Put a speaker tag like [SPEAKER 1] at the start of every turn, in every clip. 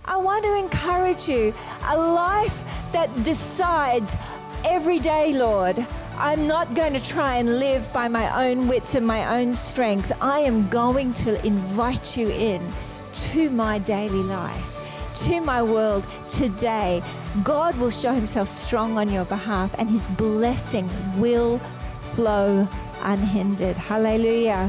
[SPEAKER 1] I want to encourage you, a life that decides every day, Lord, I'm not going to try and live by my own wits and my own strength. I am going to invite you in to my daily life, to my world today. God will show himself strong on your behalf, and his blessing will flow unhindered. Hallelujah.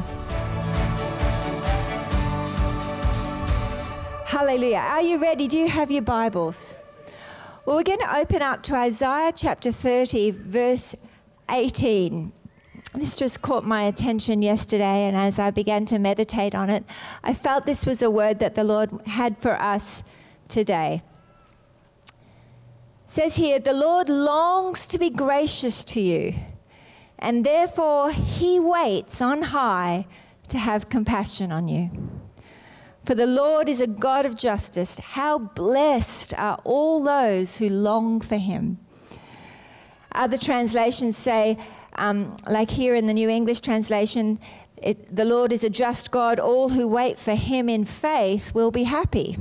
[SPEAKER 1] Hallelujah. Are you ready? Do you have your Bibles? Well, we're going to open up to Isaiah chapter 30, verse 18. This just caught my attention yesterday, and as I began to meditate on it, I felt this was a word that the Lord had for us today. It says here, the Lord longs to be gracious to you, and therefore he waits on high to have compassion on you. For the Lord is a God of justice. How blessed are all those who long for him. Other translations say, like here in the New English translation, the Lord is a just God. All who wait for him in faith will be happy.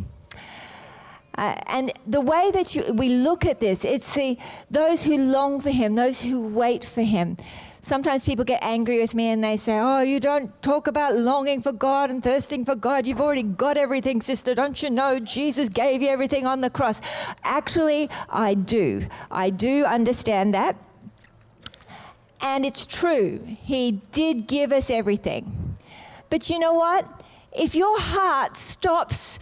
[SPEAKER 1] And the way that we look at this, it's those who long for him, those who wait for him. Sometimes people get angry with me and they say, oh, you don't talk about longing for God and thirsting for God. You've already got everything, sister. Don't you know Jesus gave you everything on the cross? Actually, I do. I do understand that. And it's true. He did give us everything. But you know what? If your heart stops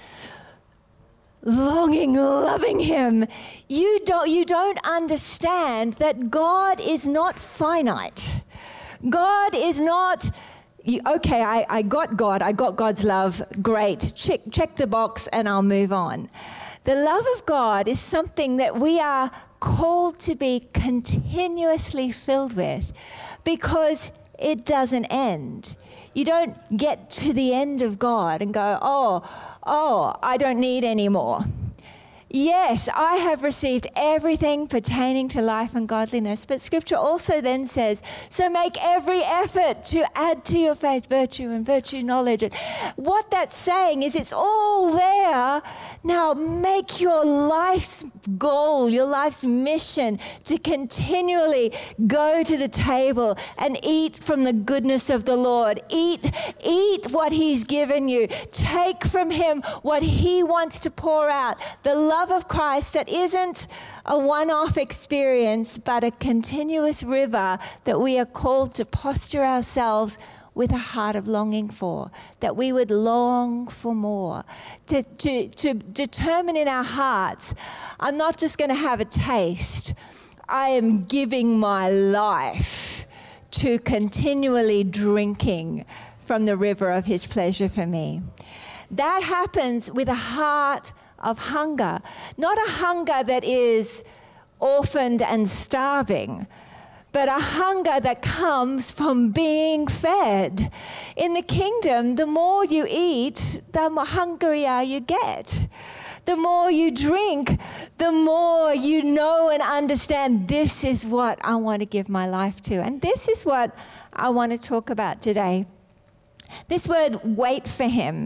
[SPEAKER 1] longing, loving him, you don't understand that God is not finite. God is not, okay, I got God, I got God's love, great, check the box and I'll move on. The love of God is something that we are called to be continuously filled with, because it doesn't end. You don't get to the end of God and go, oh, I don't need any more. Yes, I have received everything pertaining to life and godliness. But Scripture also then says, so make every effort to add to your faith virtue, and virtue knowledge. And what that's saying is it's all there. Now make your life's goal, your life's mission to continually go to the table and eat from the goodness of the Lord. Eat what he's given you. Take from him what he wants to pour out. The love of Christ that isn't a one-off experience, but a continuous river that we are called to posture ourselves with a heart of longing for, that we would long for more, to determine in our hearts, I'm not just going to have a taste, I am giving my life to continually drinking from the river of his pleasure for me. That happens with a heart of hunger, not a hunger that is orphaned and starving, but a hunger that comes from being fed. In the kingdom, the more you eat, the more hungrier you get. The more you drink, the more you know and understand, this is what I want to give my life to. And this is what I want to talk about today. This word, wait for him,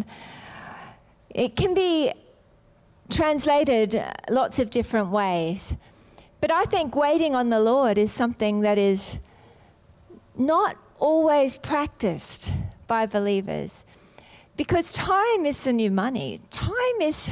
[SPEAKER 1] it can be translated lots of different ways. But I think waiting on the Lord is something that is not always practiced by believers, because time is the new money. Time is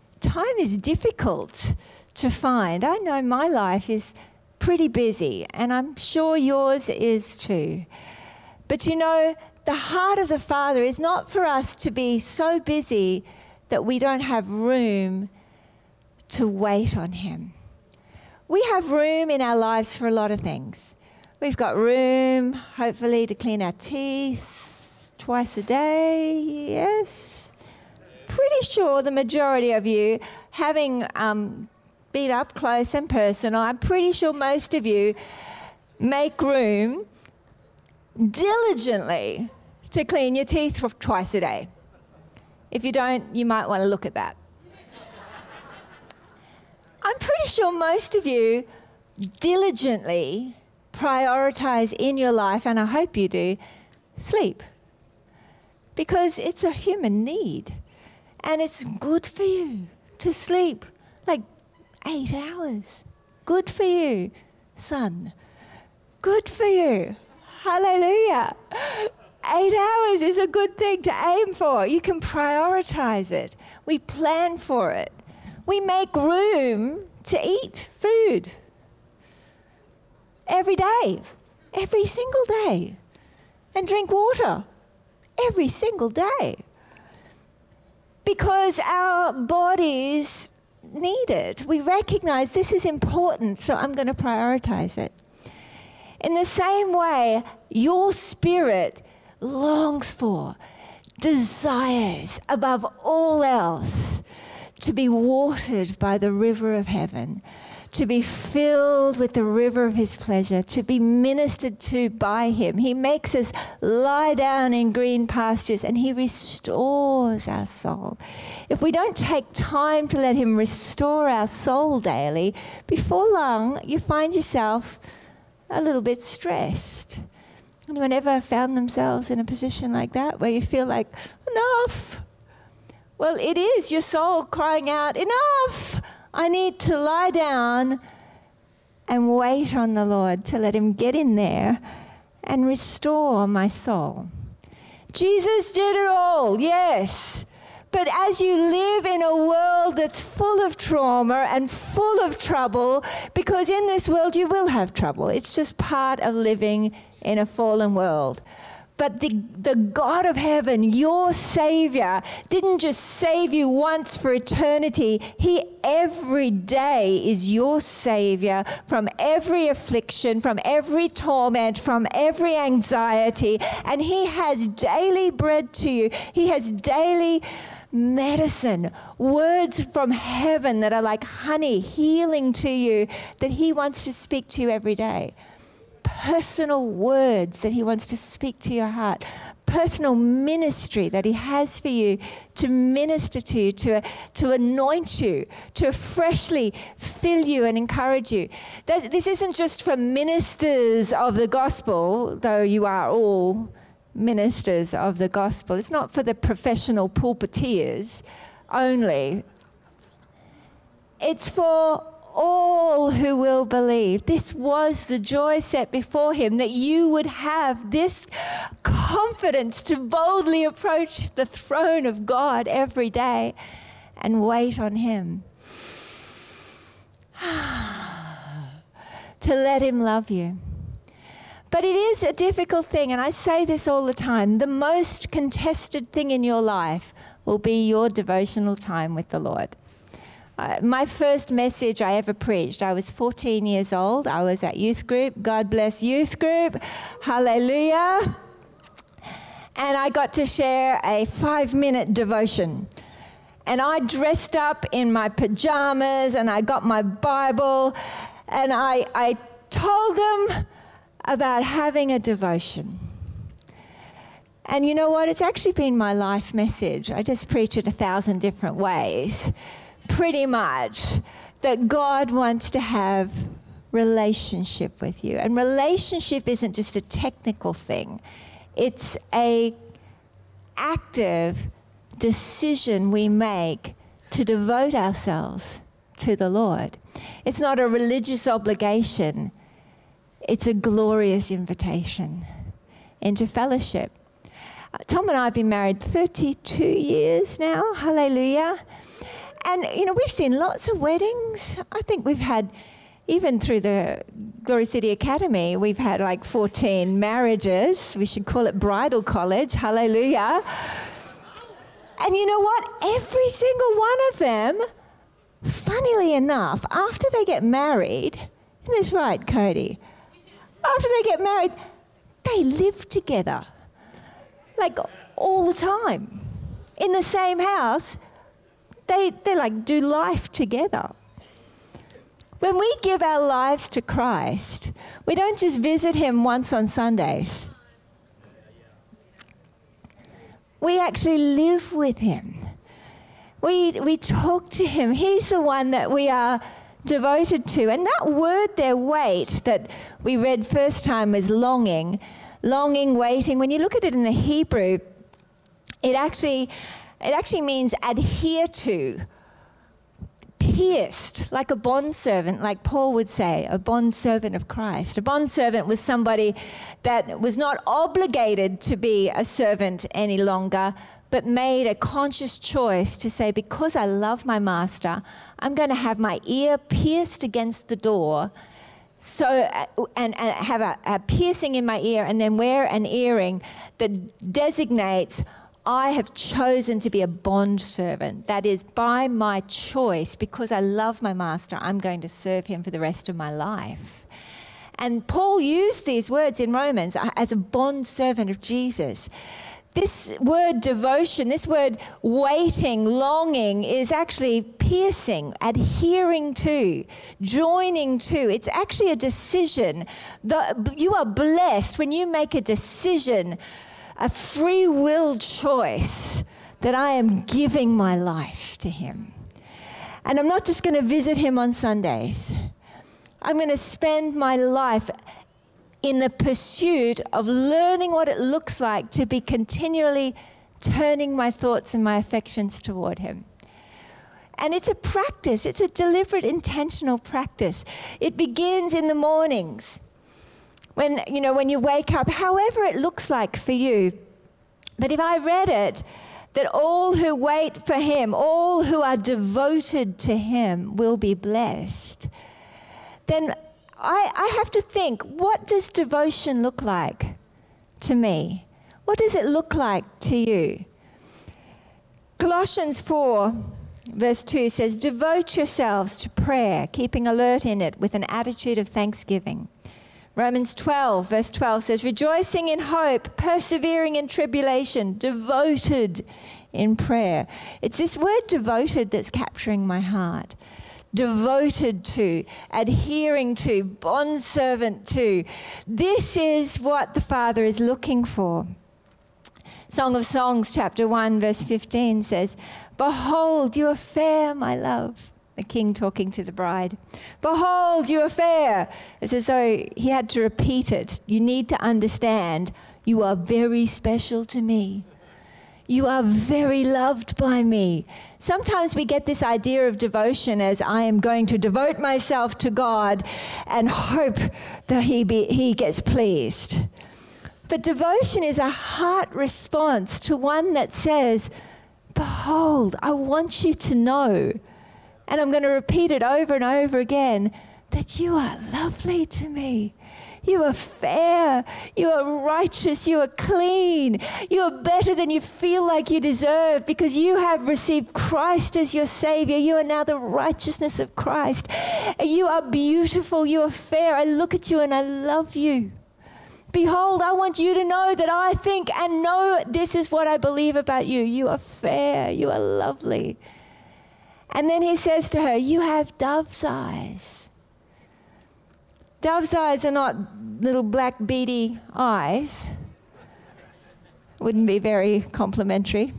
[SPEAKER 1] difficult to find. I know my life is pretty busy, and I'm sure yours is too. But you know, the heart of the Father is not for us to be so busy that we don't have room to wait on him. We have room in our lives for a lot of things. We've got room, hopefully, to clean our teeth twice a day, yes. Pretty sure the majority of you, having been up close and personal, I'm pretty sure most of you make room diligently to clean your teeth twice a day. If you don't, you might want to look at that. I'm pretty sure most of you diligently prioritize in your life, and I hope you do, sleep. Because it's a human need, and it's good for you to sleep like 8 hours. Good for you, son. Good for you. Hallelujah. 8 hours is a good thing to aim for. You can prioritize it. We plan for it. We make room to eat food every day, every single day, and drink water every single day, because our bodies need it. We recognize this is important, so I'm going to prioritize it. In the same way, your spirit longs for, desires above all else to be watered by the river of heaven, to be filled with the river of his pleasure, to be ministered to by him. He makes us lie down in green pastures and he restores our soul. If we don't take time to let him restore our soul daily, before long you find yourself a little bit stressed. Anyone ever found themselves in a position like that where you feel like, enough? Well, it is your soul crying out, enough! I need to lie down and wait on the Lord to let him get in there and restore my soul. Jesus did it all, yes. But as you live in a world that's full of trauma and full of trouble, because in this world you will have trouble. It's just part of living in a fallen world. But the God of heaven, your Savior, didn't just save you once for eternity. He every day is your Savior from every affliction, from every torment, from every anxiety. And he has daily bread to you. He has daily medicine, words from heaven that are like honey, healing to you, that he wants to speak to you every day. Personal words that he wants to speak to your heart, personal ministry that he has for you to minister to you, to anoint you, to freshly fill you and encourage you. This isn't just for ministers of the gospel, though you are all ministers of the gospel. It's not for the professional pulpiteers only. It's for all who will believe. This was the joy set before him, that you would have this confidence to boldly approach the throne of God every day and wait on him. To let him love you. But it is a difficult thing, and I say this all the time. The most contested thing in your life will be your devotional time with the Lord. My first message I ever preached, I was 14 years old. I was at youth group. God bless youth group. Hallelujah. And I got to share a 5-minute devotion. And I dressed up in my pajamas and I got my Bible and I told them about having a devotion. And you know what? It's actually been my life message. I just preach it 1,000 different ways. Pretty much, that God wants to have relationship with you. And relationship isn't just a technical thing. It's an active decision we make to devote ourselves to the Lord. It's not a religious obligation. It's a glorious invitation into fellowship. Tom and I have been married 32 years now. Hallelujah. And, you know, we've seen lots of weddings. I think we've had, even through the Glory City Academy, we've had like 14 marriages. We should call it bridal college. Hallelujah. And you know what? Every single one of them, funnily enough, after they get married, isn't this right, Cody? After they get married, they live together. Like all the time. In the same house. They like do life together. When we give our lives to Christ, we don't just visit him once on Sundays. We actually live with him. We talk to him. He's the one that we are devoted to. And that word there, wait, that we read first time was longing, waiting. When you look at it in the Hebrew, it actually means adhere to, pierced like a bondservant, like Paul would say, a bondservant of Christ. A bondservant was somebody that was not obligated to be a servant any longer, but made a conscious choice to say, because I love my master, I'm going to have my ear pierced against the door, and have a piercing in my ear, and then wear an earring that designates I have chosen to be a bond servant. That is, by my choice, because I love my master, I'm going to serve him for the rest of my life. And Paul used these words in Romans as a bond servant of Jesus. This word devotion, this word waiting, longing, is actually piercing, adhering to, joining to. It's actually a decision. You are blessed when you make a decision, a free will choice, that I am giving my life to him. And I'm not just going to visit him on Sundays. I'm going to spend my life in the pursuit of learning what it looks like to be continually turning my thoughts and my affections toward him. And it's a practice. It's a deliberate, intentional practice. It begins in the mornings when you wake up, however it looks like for you. But if I read it, that all who wait for him, all who are devoted to him will be blessed, then I have to think, what does devotion look like to me? What does it look like to you? Colossians 4, verse 2 says, devote yourselves to prayer, keeping alert in it with an attitude of thanksgiving. Romans 12, verse 12 says, rejoicing in hope, persevering in tribulation, devoted in prayer. It's this word devoted that's capturing my heart. Devoted to, adhering to, bondservant to. This is what the Father is looking for. Song of Songs, chapter 1, verse 15 says, behold, you are fair, my love. The king talking to the bride. Behold, you are fair. It's as though he had to repeat it. You need to understand, you are very special to me. You are very loved by me. Sometimes we get this idea of devotion as I am going to devote myself to God and hope that he gets pleased. But devotion is a heart response to one that says, behold, I want you to know, and I'm going to repeat it over and over again, that you are lovely to me. You are fair, you are righteous, you are clean, you are better than you feel like you deserve because you have received Christ as your Savior. You are now the righteousness of Christ. You are beautiful, you are fair. I look at you and I love you. Behold, I want you to know that I think and know this is what I believe about you. You are fair, you are lovely. And then he says to her, you have dove's eyes. Dove's eyes are not little black beady eyes. Wouldn't be very complimentary.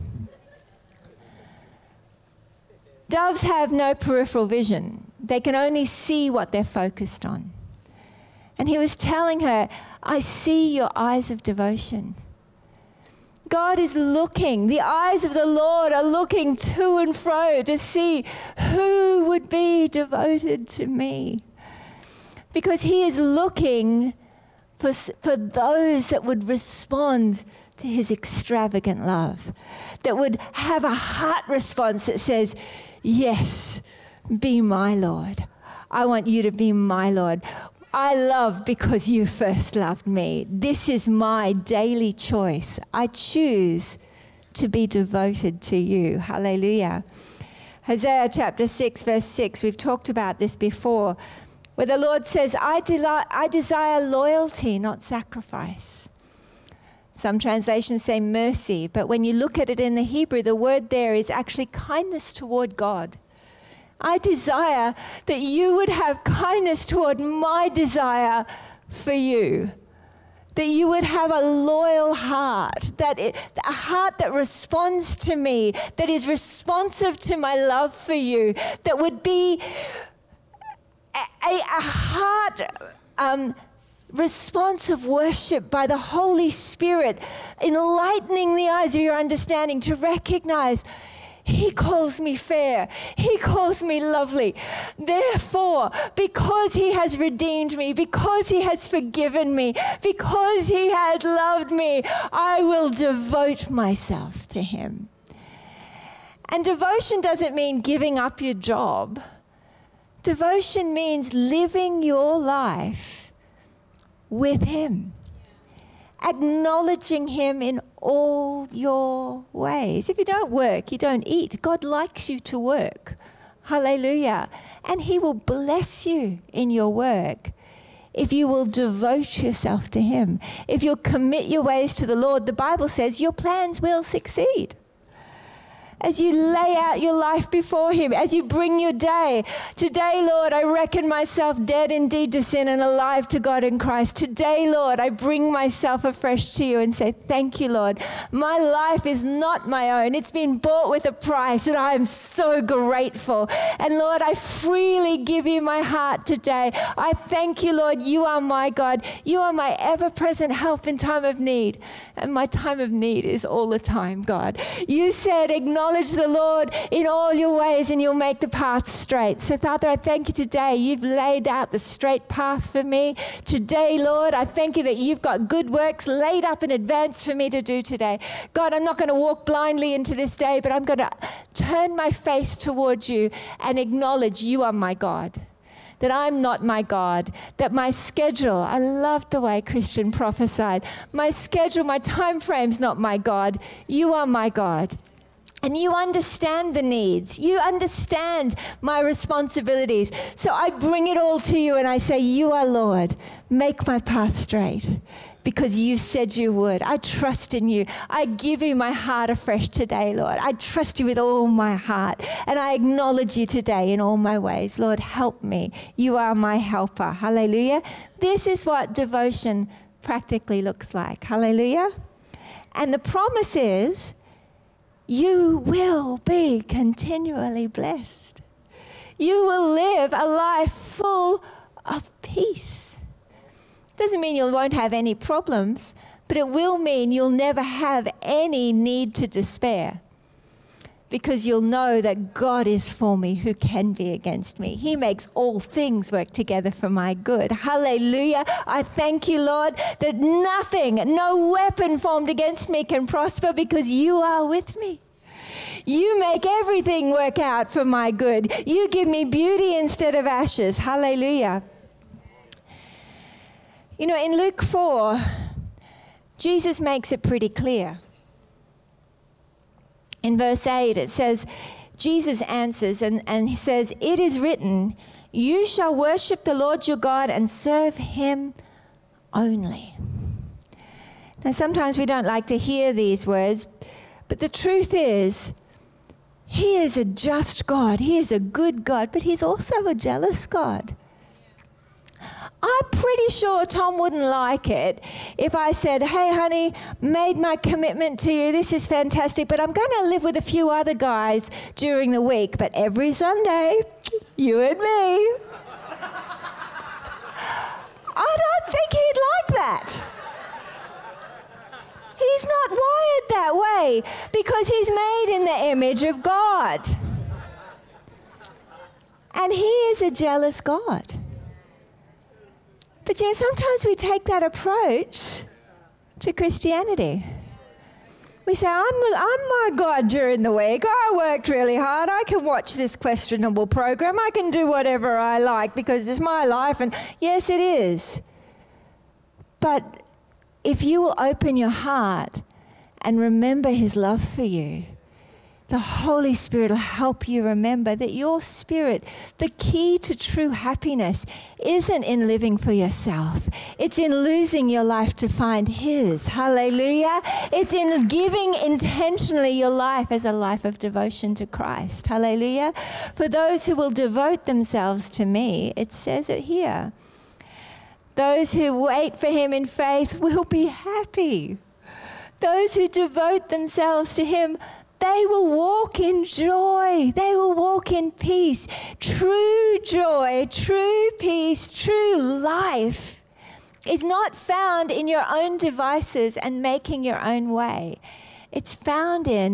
[SPEAKER 1] Doves have no peripheral vision. They can only see what they're focused on. And he was telling her, I see your eyes of devotion. God is looking, the eyes of the Lord are looking to and fro to see who would be devoted to me. Because he is looking for those that would respond to his extravagant love, that would have a heart response that says, yes, be my Lord. I want you to be my Lord. I love because you first loved me. This is my daily choice. I choose to be devoted to you. Hallelujah. Hosea chapter 6, verse 6, we've talked about this before, where the Lord says, I desire loyalty, not sacrifice. Some translations say mercy, but when you look at it in the Hebrew, the word there is actually kindness toward God. I desire that you would have kindness toward my desire for you. That you would have a loyal heart, a heart that responds to me, that is responsive to my love for you, that would be a heart response of worship by the Holy Spirit, enlightening the eyes of your understanding to recognize He calls me fair. He calls me lovely. Therefore, because he has redeemed me, because he has forgiven me, because he has loved me, I will devote myself to him. And devotion doesn't mean giving up your job. Devotion means living your life with him, acknowledging him in all your ways. If you don't work, you don't eat. God likes you to work. Hallelujah. And he will bless you in your work if you will devote yourself to him. If you'll commit your ways to the Lord, the Bible says your plans will succeed. As you lay out your life before him, as you bring your day. Today, Lord, I reckon myself dead indeed to sin and alive to God in Christ. Today, Lord, I bring myself afresh to you and say, thank you, Lord. My life is not my own. It's been bought with a price, and I am so grateful. And Lord, I freely give you my heart today. I thank you, Lord. You are my God. You are my ever-present help in time of need. And my time of need is all the time, God. You said, acknowledge the Lord in all your ways and you'll make the path straight. So Father, I thank you today. You've laid out the straight path for me. Today, Lord, I thank you that you've got good works laid up in advance for me to do today. God, I'm not going to walk blindly into this day, but I'm going to turn my face towards you and acknowledge you are my God. That I'm not my God, that my schedule, I love the way Christian prophesied, my schedule, my time frame's not my God. You are my God. And you understand the needs. You understand my responsibilities. So I bring it all to you and I say, you are Lord. Make my path straight because you said you would. I trust in you. I give you my heart afresh today, Lord. I trust you with all my heart. And I acknowledge you today in all my ways. Lord, help me. You are my helper. Hallelujah. This is what devotion practically looks like. Hallelujah. And the promise is, you will be continually blessed. You will live a life full of peace. Doesn't mean you won't have any problems, but it will mean you'll never have any need to despair because you'll know that God is for me, who can be against me. He makes all things work together for my good. Hallelujah. I thank you, Lord, that nothing, no weapon formed against me can prosper because you are with me. You make everything work out for my good. You give me beauty instead of ashes. Hallelujah. You know, in Luke 4, Jesus makes it pretty clear. In verse 8, it says, Jesus answers and he says, it is written, you shall worship the Lord your God and serve him only. Now, sometimes we don't like to hear these words, but the truth is, he is a just God. He is a good God, but he's also a jealous God. I'm pretty sure Tom wouldn't like it if I said, hey, honey, made my commitment to you. This is fantastic, but I'm going to live with a few other guys during the week, but every Sunday, you and me. I don't think he'd like that. He's not wired that way because he's made in the image of God. And he is a jealous God. But you know, sometimes we take that approach to Christianity. We say, I'm my God during the week. I worked really hard. I can watch this questionable program. I can do whatever I like because it's my life. And yes, it is. But if you will open your heart and remember his love for you, the Holy Spirit will help you remember that your spirit, the key to true happiness, isn't in living for yourself. It's in losing your life to find his. Hallelujah. It's in giving intentionally your life as a life of devotion to Christ. Hallelujah. For those who will devote themselves to me, it says it here. Those who wait for him in faith will be happy. Those who devote themselves to him, they will walk in joy. They will walk in peace. True joy, true peace, true life is not found in your own devices and making your own way. It's found in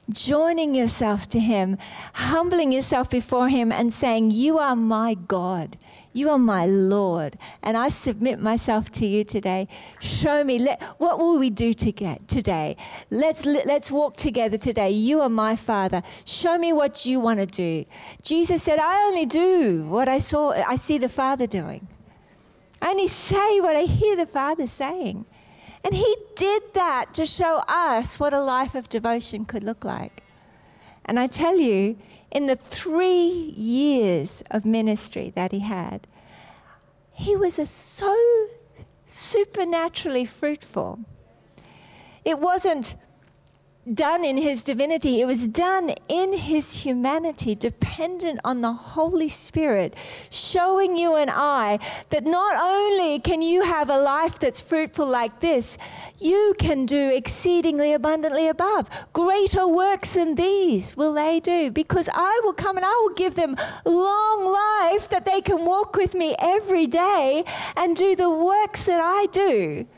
[SPEAKER 1] joining yourself to him, humbling yourself before him and saying, you are my God. You are my Lord, and I submit myself to you today. Show me, what will we do today? Let's walk together today. You are my Father. Show me what you want to do. Jesus said, I only do what I see the Father doing. I only say what I hear the Father saying. And he did that to show us what a life of devotion could look like. And I tell you, in the 3 years of ministry that he had, he was so supernaturally fruitful. It wasn't done in his divinity, it was done in his humanity, dependent on the Holy Spirit, showing you and I that not only can you have a life that's fruitful like this, you can do exceedingly abundantly above. Greater works than these will they do, because I will come and I will give them long life that they can walk with me every day and do the works that I do.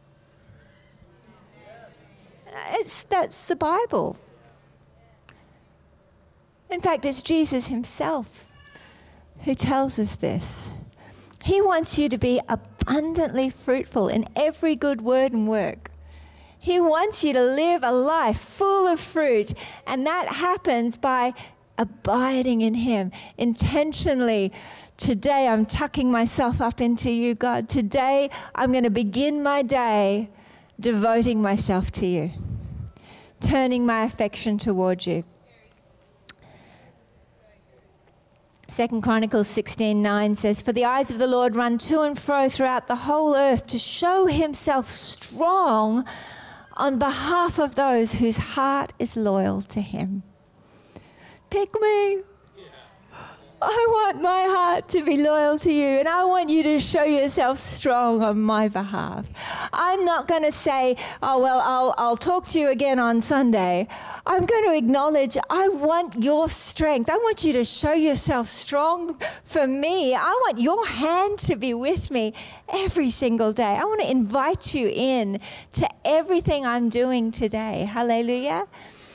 [SPEAKER 1] That's the Bible. In fact, it's Jesus himself who tells us this. He wants you to be abundantly fruitful in every good word and work. He wants you to live a life full of fruit, and that happens by abiding in him intentionally. Today I'm tucking myself up into you, God. Today I'm going to begin my day devoting myself to you, turning my affection toward you. 2 Chronicles 16:9 says, for the eyes of the Lord run to and fro throughout the whole earth to show himself strong on behalf of those whose heart is loyal to him. Pick me. I want my heart to be loyal to you, and I want you to show yourself strong on my behalf. I'm not going to say, oh, well, I'll talk to you again on Sunday. I'm going to acknowledge I want your strength. I want you to show yourself strong for me. I want your hand to be with me every single day. I want to invite you in to everything I'm doing today. Hallelujah.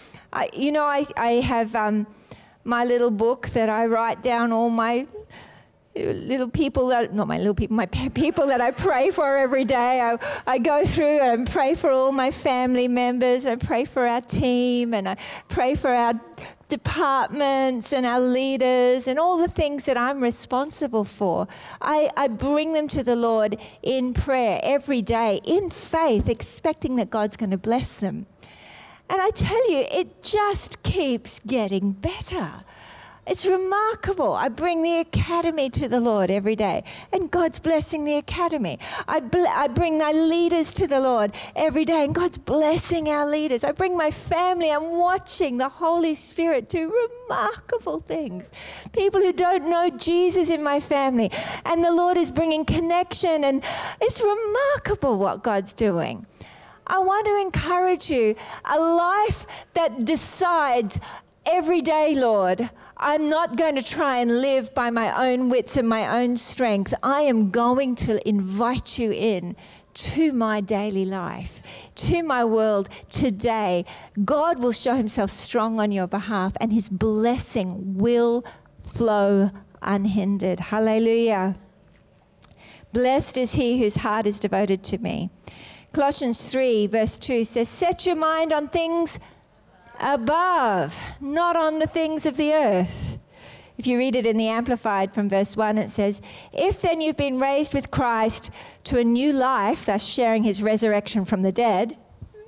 [SPEAKER 1] I have my little book that I write down all my little people that, not my little people, my people that I pray for every day. I go through and pray for all my family members. I pray for our team, and I pray for our departments and our leaders and all the things that I'm responsible for. I bring them to the Lord in prayer every day, in faith, expecting that God's going to bless them. And I tell you, it just keeps getting better. It's remarkable. I bring the academy to the Lord every day, and God's blessing the academy. I bring my leaders to the Lord every day, and God's blessing our leaders. I bring my family. I'm watching the Holy Spirit do remarkable things. People who don't know Jesus in my family, and the Lord is bringing connection, and it's remarkable what God's doing. I want to encourage you, a life that decides every day, Lord, I'm not going to try and live by my own wits and my own strength. I am going to invite you in to my daily life, to my world today. God will show himself strong on your behalf, and his blessing will flow unhindered. Hallelujah. Blessed is he whose heart is devoted to me. Colossians 3 verse 2 says, set your mind on things above, not on the things of the earth. If you read it in the Amplified from verse 1, it says, if then you've been raised with Christ to a new life, thus sharing his resurrection from the dead,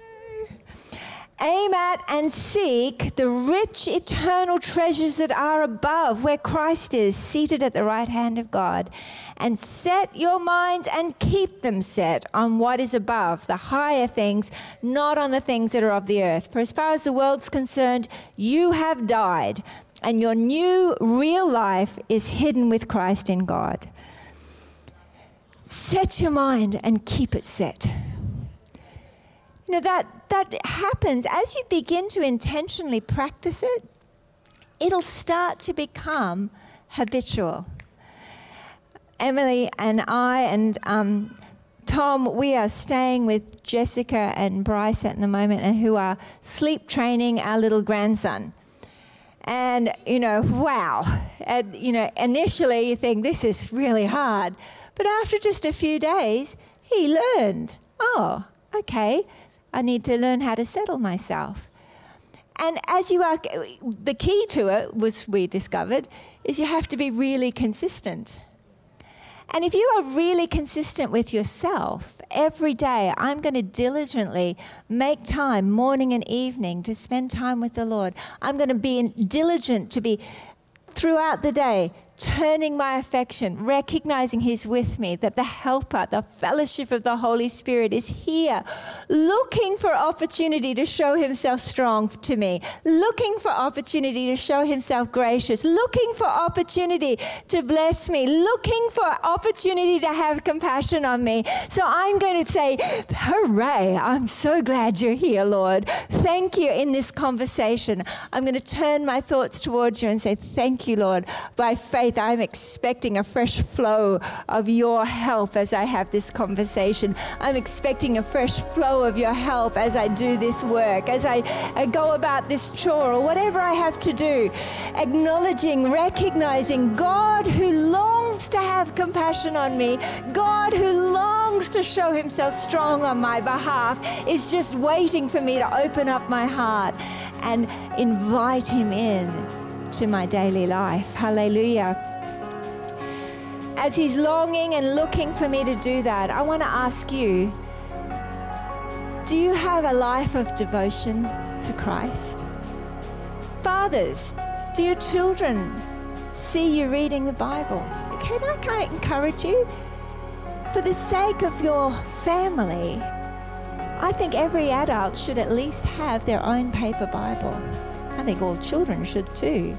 [SPEAKER 1] aim at and seek the rich eternal treasures that are above, where Christ is seated at the right hand of God. And set your minds and keep them set on what is above, the higher things, not on the things that are of the earth. For as far as the world's concerned, you have died, and your new real life is hidden with Christ in God. Set your mind and keep it set. You know, that happens as you begin to intentionally practice it. It'll start to become habitual. Emily and I and Tom, we are staying with Jessica and Bryce at the moment, and who are sleep training our little grandson. And, wow. And, initially you think this is really hard. But after just a few days, he learned, oh, okay, I need to learn how to settle myself. And the key to it we discovered, is you have to be really consistent. And if you are really consistent with yourself, every day I'm going to diligently make time, morning and evening, to spend time with the Lord. I'm going to be diligent to be throughout the day, turning my affection, recognizing He's with me, that the helper, the fellowship of the Holy Spirit is here, looking for opportunity to show Himself strong to me, looking for opportunity to show Himself gracious, looking for opportunity to bless me, looking for opportunity to have compassion on me. So I'm going to say, hooray, I'm so glad you're here, Lord. Thank you in this conversation. I'm going to turn my thoughts towards you and say, thank you, Lord. By faith, I'm expecting a fresh flow of your help as I have this conversation. I'm expecting a fresh flow of your help as I do this work, as I go about this chore or whatever I have to do. Acknowledging, recognizing God who longs to have compassion on me, God who longs to show Himself strong on my behalf, is just waiting for me to open up my heart and invite Him in to my daily life. Hallelujah. As He's longing and looking for me to do that, I want to ask you, do you have a life of devotion to Christ? Fathers, do your children see you reading the Bible? Can I encourage you? For the sake of your family, I think every adult should at least have their own paper Bible. I think all children should too.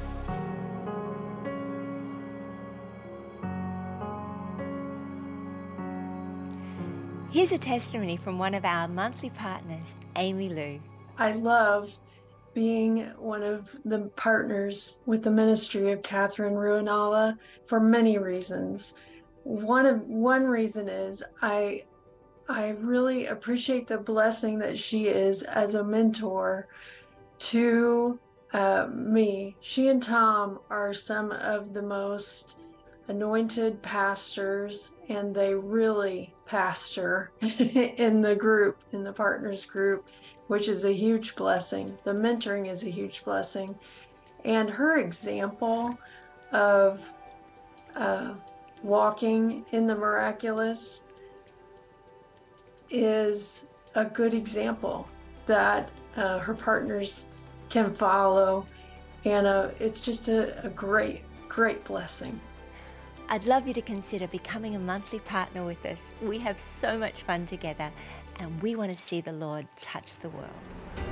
[SPEAKER 1] Here's a testimony from one of our monthly partners, Amy Lou.
[SPEAKER 2] I love being one of the partners with the ministry of Catherine Ruanala for many reasons. One reason is I really appreciate the blessing that she is as a mentor to me. She and Tom are some of the most anointed pastors, and they really pastor in the group, in the partners group, which is a huge blessing. The mentoring is a huge blessing. And her example of walking in the miraculous is a good example that her partners can follow. And it's just a great, great blessing.
[SPEAKER 1] I'd love you to consider becoming a monthly partner with us. We have so much fun together, and we want to see the Lord touch the world.